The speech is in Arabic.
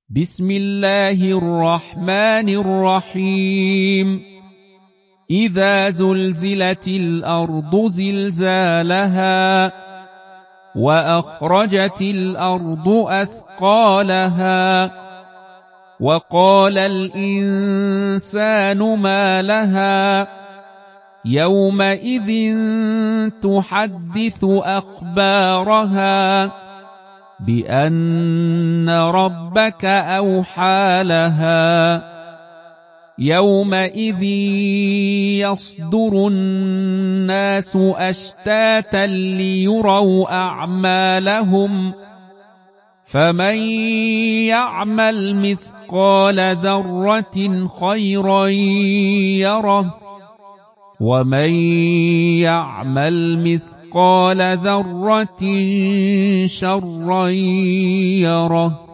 بسم الله الرحمن الرحيم إذا زلزلت الأرض زلزالها وأخرجت الأرض أثقالها وقال الإنسان ما لها يومئذ تحدث أخبارها بأن ربك أوحى لها يومئذ يصدر الناس أشتاتا ليروا أعمالهم فمن يعمل مثقال ذرة خيرا يره ومن يعمل مثقال ذرة شرا يره